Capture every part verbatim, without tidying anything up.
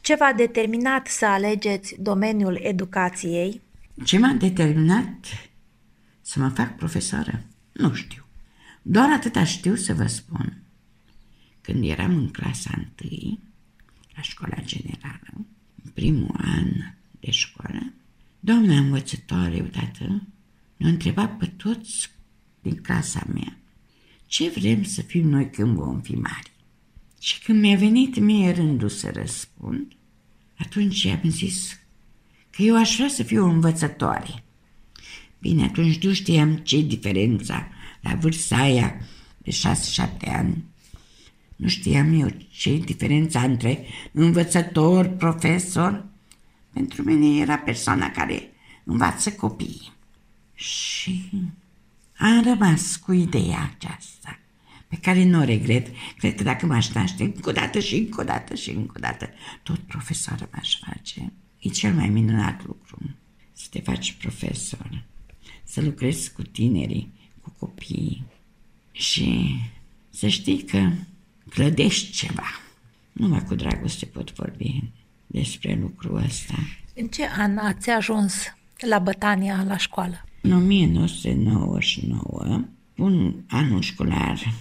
Ce v-a determinat să alegeți domeniul educației? Ce m-a determinat să mă fac profesoară? Nu știu. Doar atâta știu să vă spun. Când eram în clasa întâi, la școala generală, în primul an de școală, doamna învățătoare odată ne-a întrebat pe toți din clasa mea ce vrem să fim noi când vom fi mari. Și când mi-a venit mie rândul să răspund, atunci i-am zis că eu aș vrea să fiu o învățătoare. Bine, atunci nu știam ce-i diferența la vârsta aia de șase-șapte ani. Nu știam eu ce-i diferența între învățător, profesor. Pentru mine era persoana care învață copiii. Și am rămas cu ideea aceasta, pe care nu o regret. Cred că dacă m-aș naște încă o dată și încă o dată și încă o dată, tot profesoară m-aș face. E cel mai minunat lucru, să te faci profesor, să lucrezi cu tinerii, cu copiii și să știi că clădești ceva. Numai cu dragoste pot vorbi despre lucrul ăsta. În ce an ați ajuns la Bătania, la școală? În o mie nouă sute nouăzeci și nouă, un anul școlar,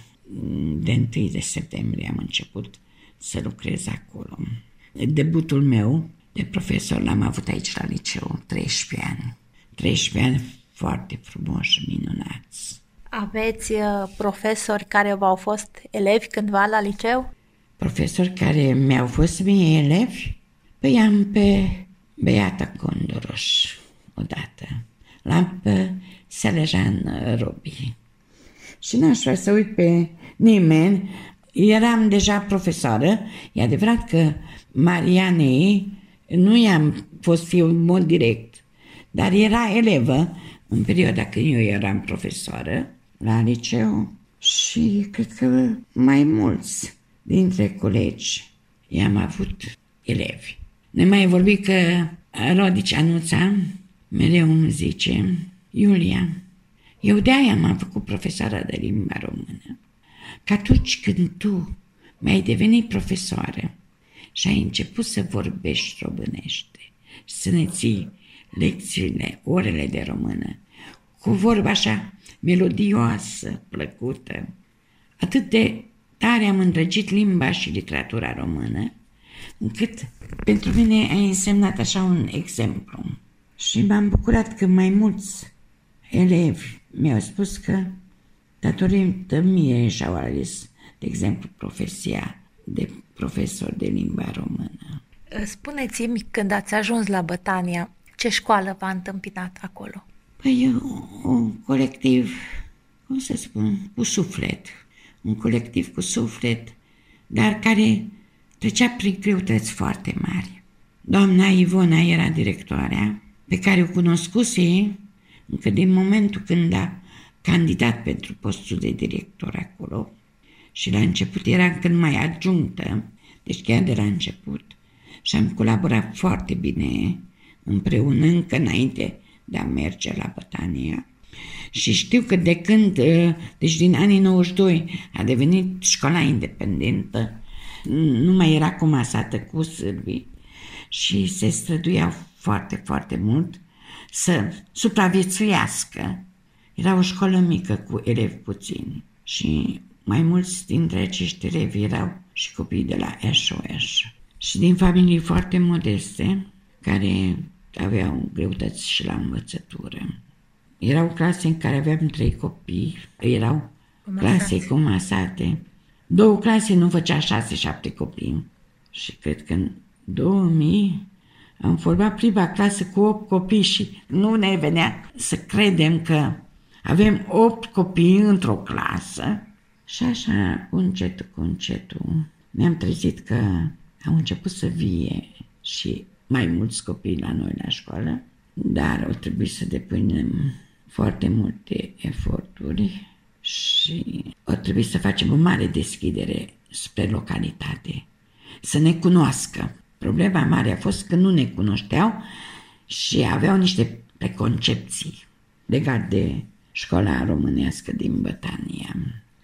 de întâi de septembrie am început să lucrez acolo. Debutul meu de profesor l-am avut aici la liceu, treisprezece ani. treisprezece ani foarte frumoși, minunați. Aveți profesori care v-au fost elevi cândva la liceu? Profesori care mi-au fost mie elevi? Păi am pe Beata Condoroș odată. L-am pe Selejan Robi. Și n-aș vrea să uit pe nimeni. Eram deja profesoară. E adevărat că Marianei nu i-am fost fiu în mod direct, dar era elevă în perioada când eu eram profesoară la liceu și cred că mai mulți dintre colegi i-am avut elevi. Ne mai vorbi că Rodici Anuța mereu îmi zice: Iulia, eu de-aia m-am făcut profesoară de limba română, că atunci când tu mi-ai devenit profesoară și ai început să vorbești românește și să ne ții lecțiile, orele de română, cu vorba așa melodioasă, plăcută, atât de tare am îndrăgit limba și literatura română, încât pentru mine ai însemnat așa un exemplu. Și m-am bucurat că mai mulți elevi mi-au spus că datorită mie și-au ales, de exemplu, profesia de profesor de limba română. Spuneți-mi, când ați ajuns la Bătania, ce școală v-a întâmpinat acolo? Păi un colectiv, cum să spun, cu suflet. Un colectiv cu suflet, dar care trecea prin greutăți foarte mari. Doamna Ivona era directoarea, pe care o cunoscuse încă din momentul când a candidat pentru postul de director acolo. Și la început era încă mai adjunctă, deci chiar de la început. Și am colaborat foarte bine împreună încă înainte de a merge la Bătania. Și știu că de când, deci din anii nouăzeci și doi, a devenit școala independentă, nu mai era comasată cu sârbii și se străduiau foarte, foarte mult să supraviețuiască. Era o școală mică cu elevi puțini și mai mulți dintre acești elevi erau și copii de la S O S și din familii foarte modeste care aveau greutăți și la învățătură. Erau clase în care aveam trei copii, erau clase comasate. Două clase nu făcea șase-șapte copii. Și cred că în două mii am format prima clasă cu opt copii și nu ne venea să credem că avem opt copii într-o clasă. Și așa, cu încetul, cu încetul, mi-am trezit că au început să vie și mai mulți copii la noi la școală, dar au trebuit să depunem foarte multe eforturi și au trebuit să facem o mare deschidere spre localitate, să ne cunoască. Problema mare a fost că nu ne cunoșteau și aveau niște preconcepții legate de școala românească din Bătania.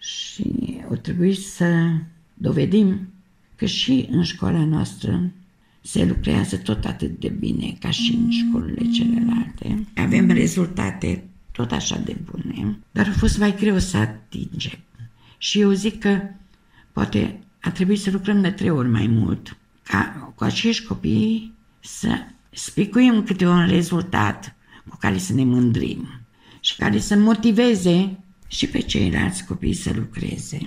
Și au trebuit să dovedim că și în școala noastră se lucrează tot atât de bine ca și în școlile celelalte. Avem rezultate tot așa de bune, dar a fost mai greu să atingem. Și eu zic că poate ar trebui să lucrăm de trei ori mai mult ca cu acești copii să spicuim câte un rezultat cu care să ne mândrim și care să motiveze și pe ceilalți copii să lucreze.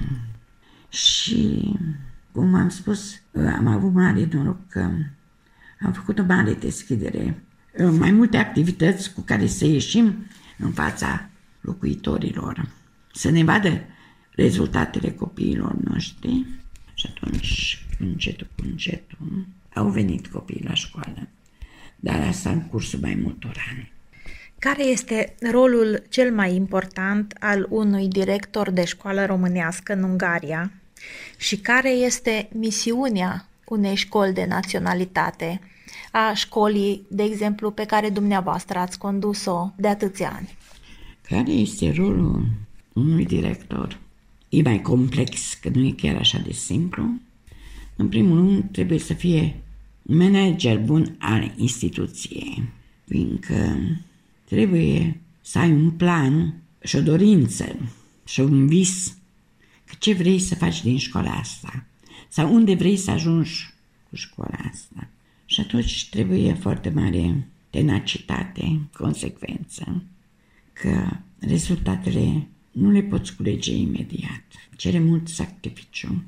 Și, cum am spus, am avut mare noroc că am făcut o mare deschidere, mai multe activități cu care să ieșim în fața locuitorilor, să ne vadă rezultatele copiilor noștri. Și atunci, încetul cu încetul, au venit copiii la școală, dar asta în cursul mai multor ani. Care este rolul cel mai important al unui director de școală românească în Ungaria și care este misiunea unei școli de naționalitate, a școlii, de exemplu, pe care dumneavoastră ați condus-o de atâția ani? Care este rolul unui director? E mai complex, că nu e chiar așa de simplu. În primul rând, trebuie să fie un manager bun al instituției, fiindcă trebuie să ai un plan și o dorință și un vis că ce vrei să faci din școala asta sau unde vrei să ajungi cu școala asta. Și atunci trebuie foarte mare tenacitate, consecvență, că rezultatele nu le poți culege imediat. Cere mult sacrificiu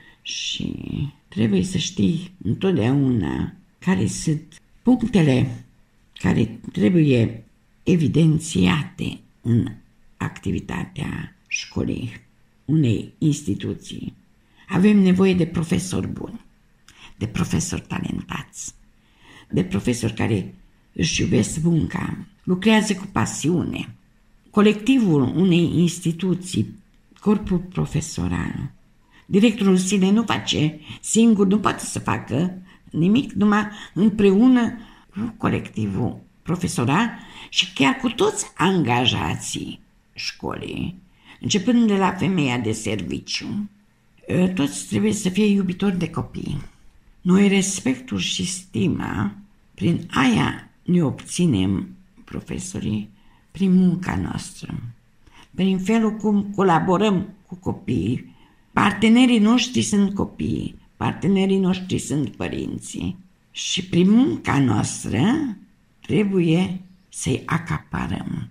și trebuie să știi întotdeauna care sunt punctele care trebuie evidențiate în activitatea școlii, unei instituții. Avem nevoie de profesori buni, de profesori talentați, de profesori care își iubesc munca, lucrează cu pasiune. Colectivul unei instituții, corpul profesoral, directorul sine nu face singur, nu poate să facă nimic, numai împreună cu colectivul profesoral și chiar cu toți angajații școlii, începând de la femeia de serviciu. Toți trebuie să fie iubitori de copii. Noi respectul și stima, prin aia ne obținem profesorii, prin munca noastră, prin felul cum colaborăm cu copiii. Partenerii noștri sunt copiii, partenerii noștri sunt părinții și prin munca noastră trebuie să-i acaparăm,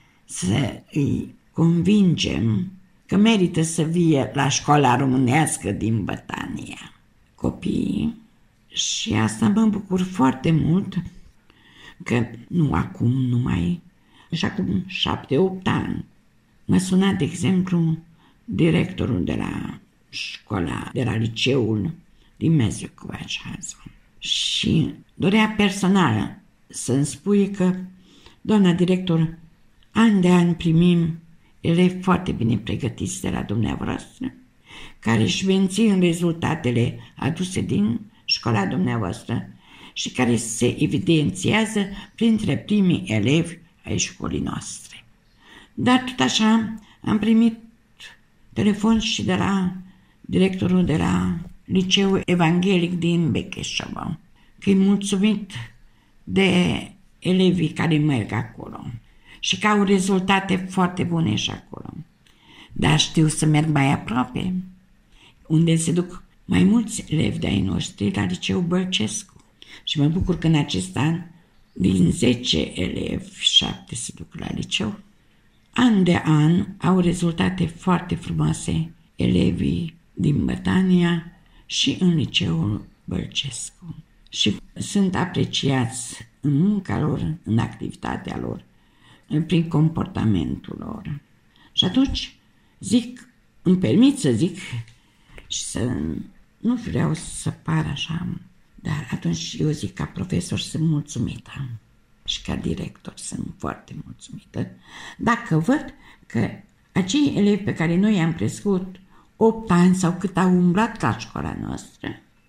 să îi convingem că merită să vie la școala românească din Bătania copiii. Și asta mă bucur foarte mult că nu acum numai, și acum șapte, opt ani, m-a sunat, de exemplu, directorul de la școala, de la liceul din Mezőkovács-Háza și dorea personal să-mi spui că, doamna director, an de an primim elevi foarte bine pregătiți de la dumneavoastră, care își mențin rezultatele aduse din școala dumneavoastră și care se evidențiază printre primii elevi ai școlii noastre. Dar tot așa am primit telefon și de la directorul de la liceul evanghelic din Becheșova, că e mulțumit de elevii care merg acolo și că au rezultate foarte bune și acolo. Dar știu să merg mai aproape, unde se duc mai mulți elevi de-ai noștri, la liceul Bălcescu. Și mă bucur că în acest an, din zece elevi, șapte se duc la liceu. An de an au rezultate foarte frumoase elevii din Bătania și în liceul Bălcescu. Și sunt apreciați în munca lor, în activitatea lor, prin comportamentul lor. Și atunci zic, îmi permit să zic și să nu vreau să par așa, dar atunci eu zic ca profesor sunt mulțumită și ca director sunt foarte mulțumită dacă văd că acei elevi pe care noi i-am crescut opt ani sau cât au umblat la școala noastră,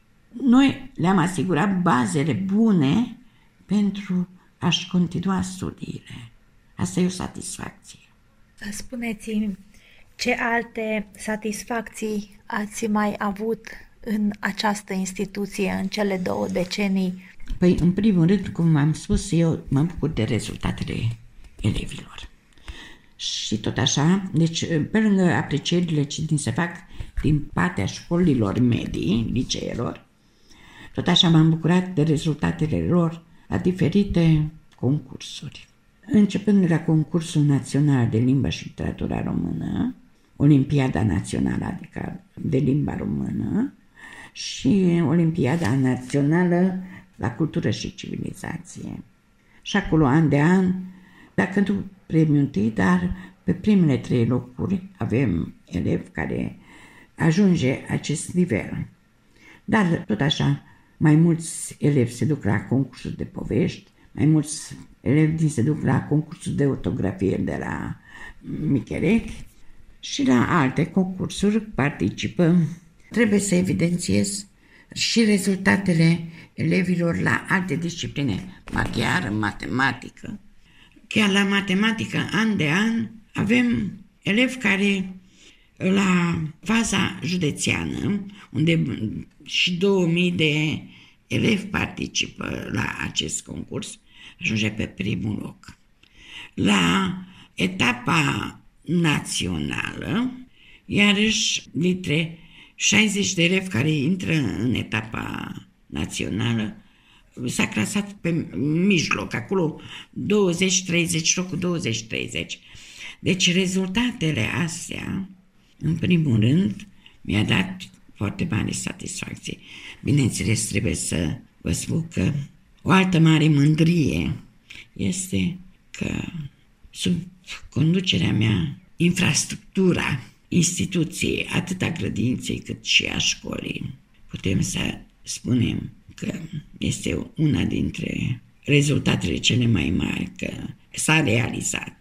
noi le-am asigurat bazele bune pentru a-și continua studiile. Asta e o satisfacție. Spuneți-mi, ce alte satisfacții ați mai avut în această instituție în cele două decenii? Păi, în primul rând, cum am spus, eu mă bucur de rezultatele elevilor. Și tot așa, deci, pe lângă aprecierile ce din se fac din partea școlilor medii, liceelor, tot așa m-am bucurat de rezultatele lor la diferite concursuri. Începând de la concursul național de limba și literatura română, Olimpiada Națională, adică de limba română, și Olimpiada Națională la cultură și civilizație. Și acolo, an de an, dacă nu premiul întâi, dar pe primele trei locuri avem elevi care ajunge acest nivel. Dar tot așa, mai mulți elevi se duc la concursul de povești, mai mulți elevi se duc la concursul de ortografie de la Micheletti și la alte concursuri participă. Trebuie să evidențiez și rezultatele elevilor la alte discipline, maghiară, matematică. Chiar la matematică, an de an, avem elevi care la faza județeană, unde și două mii de elevi participă la acest concurs, ajunge pe primul loc. La etapa națională, iarăși, dintre șaizeci de elevi care intră în etapa națională, s-a clasat pe mijloc, acolo douăzeci treizeci, locul douăzeci treizeci. Deci rezultatele astea, în primul rând, mi-a dat foarte mare satisfacție. Bineînțeles, trebuie să vă spun că o altă mare mândrie este că sub conducerea mea, infrastructura instituției, atât a grădiniței cât și a școlii, putem să spunem că este una dintre rezultatele cele mai mari, că s-a realizat.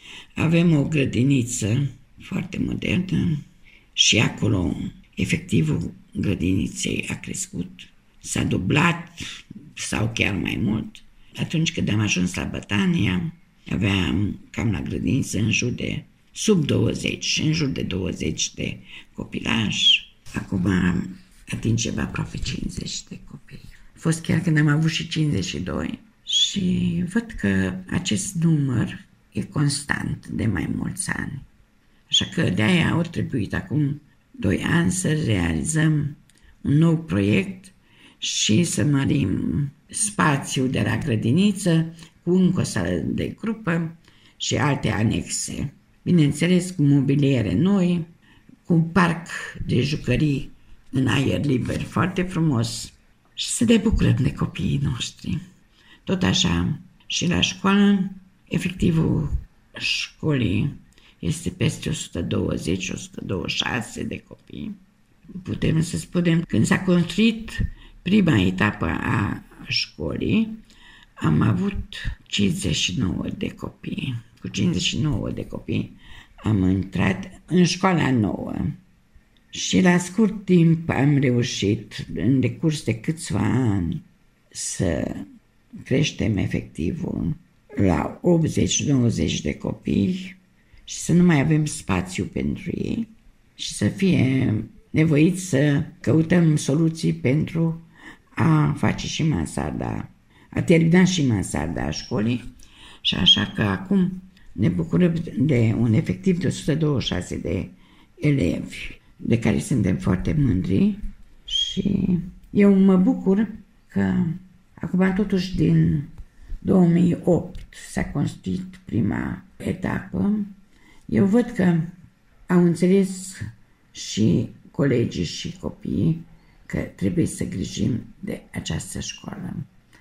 Avem o grădiniță foarte modernă și acolo efectivul grădiniței a crescut, s-a dublat sau chiar mai mult. Atunci când am ajuns la Bătania, aveam cam la grădiniță în jur de sub douăzeci, în jur de douăzeci de copilași. Acum atingem aproape cincizeci de copii. A fost chiar când am avut și cincizeci și doi și văd că acest număr e constant de mai mulți ani. Așa că de-aia au trebuit acum doi ani să realizăm un nou proiect și să mărim spațiul de la grădiniță cu încă o sală de grupă și alte anexe. Bineînțeles, cu mobiliere noi, cu un parc de jucării în aer liber foarte frumos și să ne bucurăm de copiii noștri. Tot așa, și la școală, efectivul școlii este peste o sută douăzeci - o sută douăzeci și șase de copii. Putem să spunem, când s-a construit prima etapă a școlii, am avut cincizeci și nouă de copii. Cu cincizeci și nouă de copii am intrat în școala nouă. Și la scurt timp am reușit, în decurs de câțiva ani, să creștem efectivul la optzeci - nouăzeci de copii și să nu mai avem spațiu pentru ei și să fie nevoiți să căutăm soluții pentru a face și mansarda, a termina și mansarda a școlii. Și așa că acum ne bucurăm de un efectiv de o sută douăzeci și șase de elevi, de care suntem foarte mândri și eu mă bucur că acum totuși din două mii opt s-a construit prima etapă. Eu văd că au înțeles și colegii și copiii că trebuie să grijim de această școală.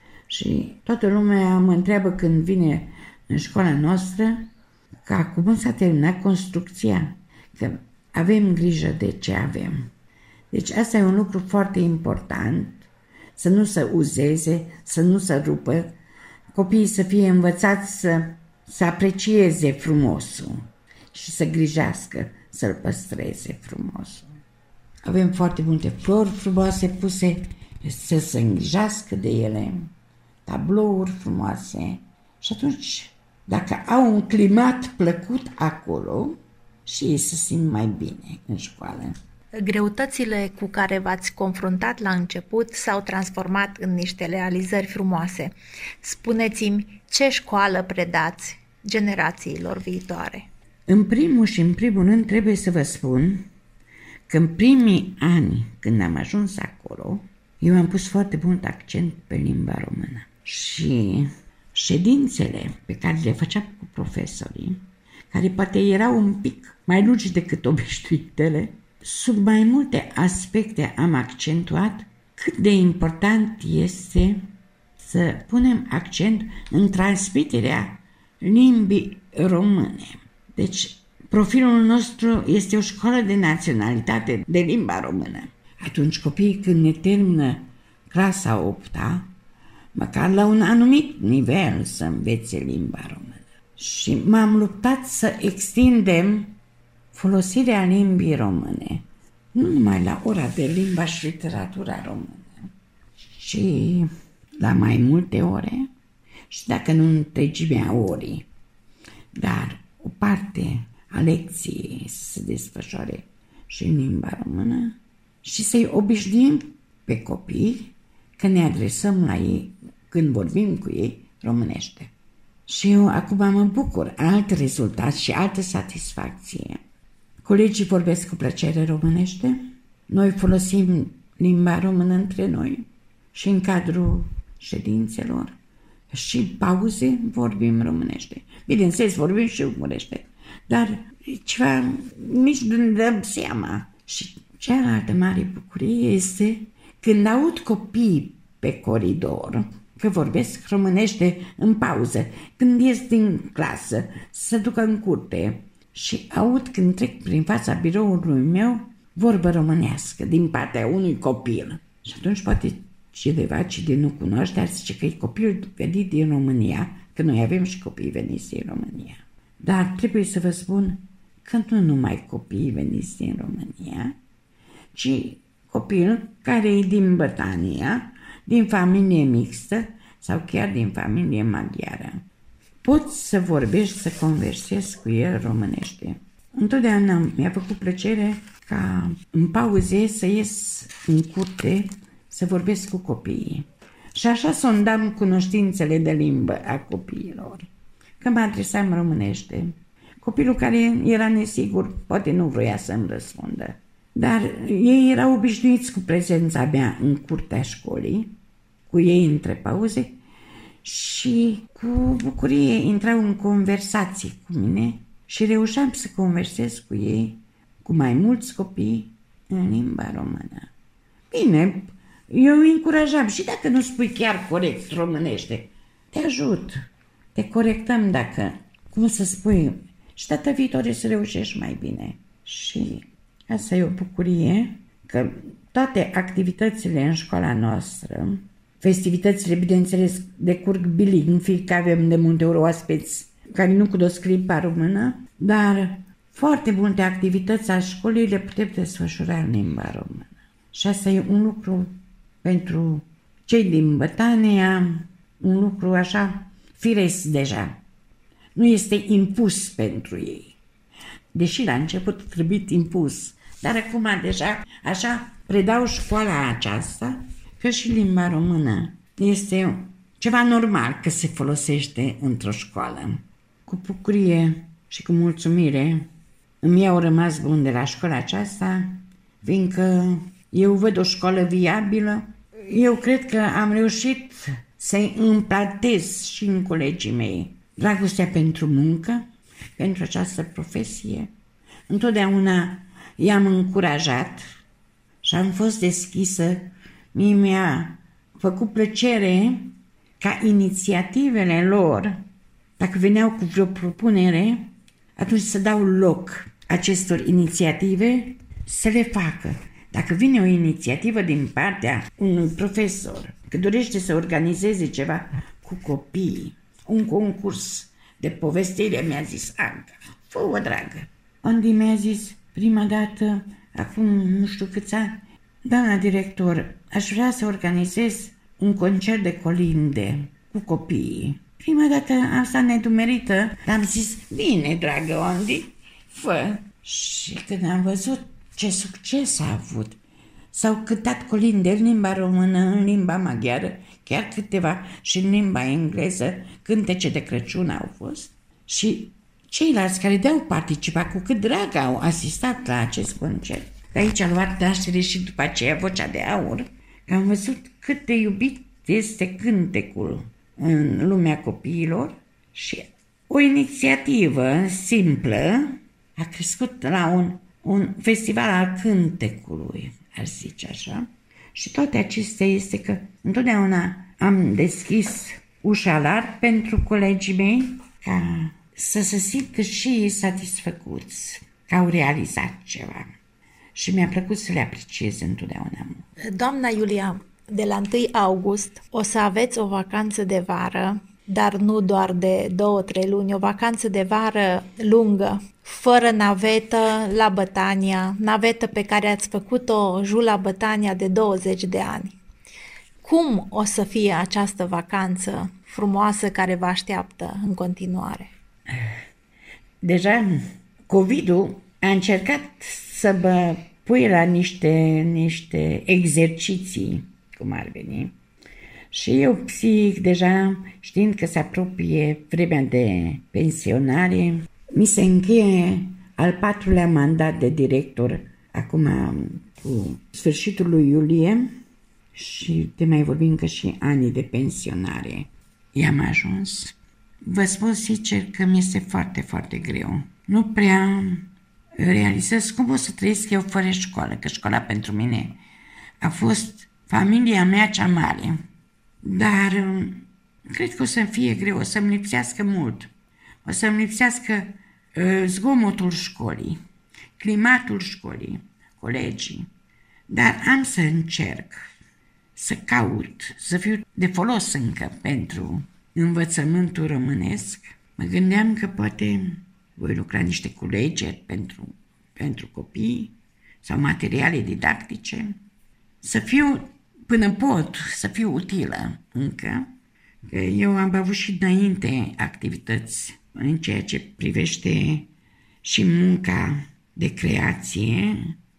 Și toată lumea mă întreabă când vine în școala noastră că acum s-a terminat construcția, că avem grijă de ce avem. Deci asta e un lucru foarte important, să nu se uzeze, să nu se rupă, copiii să fie învățați să, să aprecieze frumosul și să grijească, să-l păstreze frumosul. Avem foarte multe flori frumoase puse, să se îngrijească de ele, tablouri frumoase și atunci, dacă au un climat plăcut acolo, și ei se simt mai bine în școală. Greutățile cu care v-ați confruntat la început s-au transformat în niște realizări frumoase. Spuneți-mi, ce școală predați generațiilor viitoare? În primul și în primul rând trebuie să vă spun că în primii ani, când am ajuns acolo, eu am pus foarte mult accent pe limba română. Și ședințele pe care le făceam cu profesorii, care poate erau un pic mai lungi decât obișnuitele, sub mai multe aspecte am accentuat cât de important este să punem accent în transmiterea limbii române. Deci, profilul nostru este o școală de naționalitate de limba română. Atunci copiii, când ne termină clasa opta, măcar la un anumit nivel să învețe limba română. Și m-am luptat să extindem folosirea limbii române, nu numai la ora de limba și literatura română, ci la mai multe ore, și dacă nu întregimea orii, dar o parte a lecției să se desfășoare și în limba română și să-i obișnuim pe copii că ne adresăm la ei, când vorbim cu ei, românește. Și eu acum mă bucur, alt rezultat și altă satisfacție. Colegii vorbesc cu plăcere românește, noi folosim limba română între noi și în cadrul ședințelor și pauze vorbim românește. Bineînțeles, vorbim și ungurește, dar ceva nici nu ne dăm seama. Și cealaltă mare bucurie este când aud copii pe coridor că vorbesc românește în pauză, când ies din clasă, să ducă în curte și aud când trec prin fața biroului meu vorbă românească din partea unui copil. Și atunci poate cineva cine nu cunoaște ar zice că e copil venit din România, că noi avem și copii veniți din România. Dar trebuie să vă spun că nu numai copiii veniți din România, ci copil care e din Bătania, din familie mixtă sau chiar din familie maghiară. Poți să vorbești, să conversezi cu el românește. Întotdeauna mi-a făcut plăcere ca în pauze să ies în curte să vorbesc cu copiii. Și așa sondam cunoștințele de limbă a copiilor. Că mă adresam românește. Copilul care era nesigur poate nu vroia să-mi răspundă. Dar ei erau obișnuiți cu prezența mea în curtea școlii, cu ei între pauze și cu bucurie intrau în conversații cu mine și reușeam să conversez cu ei, cu mai mulți copii, în limba română. Bine, eu îi încurajam și dacă nu spui chiar corect românește, te ajut, te corectăm dacă, cum să spui, și data viitoare să reușești mai bine. Și asta e o bucurie că toate activitățile în școala noastră, festivitățile, bineînțeles, decurg bilingv, fiindcă avem de multe ori oaspeți care nu cunosc limba română, dar foarte multe activități a școlii le putem desfășura în limba română. Și asta e un lucru pentru cei din Bătania, un lucru așa firesc deja. Nu este impus pentru ei. Deși la început trebuie impus, dar acum deja așa predau școala aceasta că și limba română este ceva normal că se folosește într-o școală. Cu bucurie și cu mulțumire îmi au rămas bun de la școala aceasta, fiindcă eu văd o școală viabilă. Eu cred că am reușit să-i împlantez și în colegii mei dragostea pentru muncă, pentru această profesie. Întotdeauna i-am încurajat și am fost deschisă. Mie mi-a făcut plăcere ca inițiativele lor, dacă veneau cu vreo propunere, atunci să dau loc acestor inițiative să le facă. Dacă vine o inițiativă din partea unui profesor că dorește să organizeze ceva cu copiii, un concurs de povestire, mi-a zis Anca, fă-o dragă. Andy mi-a zis prima dată, acum nu știu câți ani, doamna director, aș vrea să organizez un concert de colinde cu copiii. Prima dată am stat nedumerită, dar am zis, bine, dragă Andy, fă. Și când am văzut ce succes a avut. S-au cântat colinde în limba română, în limba maghiară, chiar câteva și în limba engleză, cântece de Crăciun au fost. Și ceilalți care de-au participat, cu cât drag au asistat la acest concert. De aici a luat naștere și după aceea Vocea de Aur, că am văzut cât de iubit este cântecul în lumea copiilor și o inițiativă simplă a crescut la un, un festival al cântecului, aș zice așa. Și toate acestea este că întotdeauna am deschis ușa larg pentru colegii mei ca să se simtă și satisfăcuți că au realizat ceva. Și mi-a plăcut să le apreciez întotdeauna. Doamna Iulia, de la întâi august o să aveți o vacanță de vară, dar nu doar de două, trei luni, o vacanță de vară lungă, fără navetă la Bătania, navetă pe care ați făcut-o Jula Bătania de douăzeci de ani. Cum o să fie această vacanță frumoasă care vă așteaptă în continuare? Deja COVID-ul a încercat să mă pui la niște, niște exerciții, cum ar veni. Și eu, psihic, deja știind că se apropie vremea de pensionare, mi se încheie al patrulea mandat de director, acum cu sfârșitul lui iulie, și te mai vorbim că și anii de pensionare i-am ajuns. Vă spun sincer că mi este foarte, foarte greu. Nu prea realizez cum o să trăiesc eu fără școală, că școala pentru mine a fost familia mea cea mare. Dar cred că o să-mi fie greu, o să-mi lipsească mult. O să-mi lipsească uh, zgomotul școlii, climatul școlii, colegii. Dar am să încerc să caut, să fiu de folos încă pentru învățământul românesc. Mă gândeam că poate voi lucra niște culegeri pentru, pentru copii sau materiale didactice, să fiu, până pot, să fiu utilă încă, că eu am avut și înainte activități în ceea ce privește și munca de creație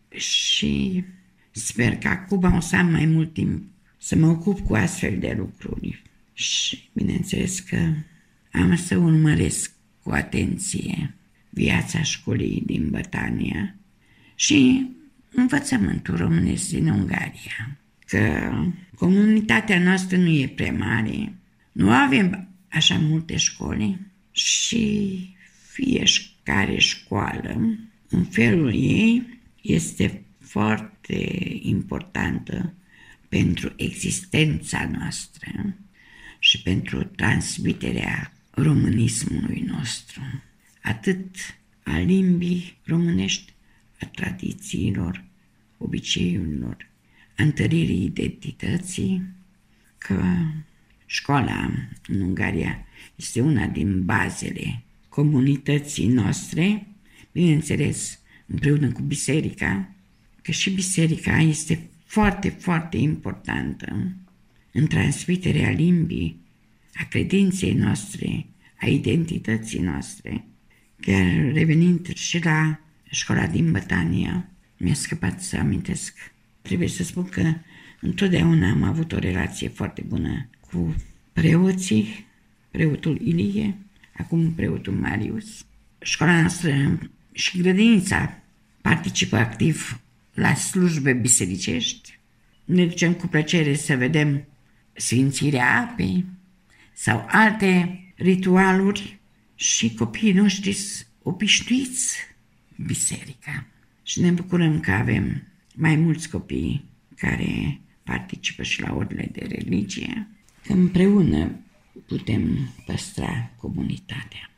și sper că acum o să am mai mult timp să mă ocup cu astfel de lucruri. Și bineînțeles că am să urmăresc cu atenție viața școlii din Bătania și învățământul românesc din Ungaria. Că comunitatea noastră nu e prea mare, nu avem așa multe școli și fiecare școală, în felul ei, este foarte importantă pentru existența noastră și pentru transmiterea românismului nostru, atât a limbii românești, a tradițiilor, obiceiurilor, a întăririi identității, că școala în Ungaria este una din bazele comunității noastre, bineînțeles împreună cu biserica, că și biserica este foarte, foarte importantă în transmiterea limbii, a credinței noastre, a identității noastre. Chiar revenind și la școala din Bătania, mi-a scăpat să amintesc. Trebuie să spun că întotdeauna am avut o relație foarte bună cu preoții, preotul Ilie, acum preotul Marius. Școala noastră și grădinița participă activ la slujbe bisericești. Ne ducem cu plăcere să vedem sfințirea apei sau alte ritualuri și copiii noștri sunt obișnuiți biserica. Și ne bucurăm că avem mai mulți copii care participă și la orele de religie, că împreună putem păstra comunitatea.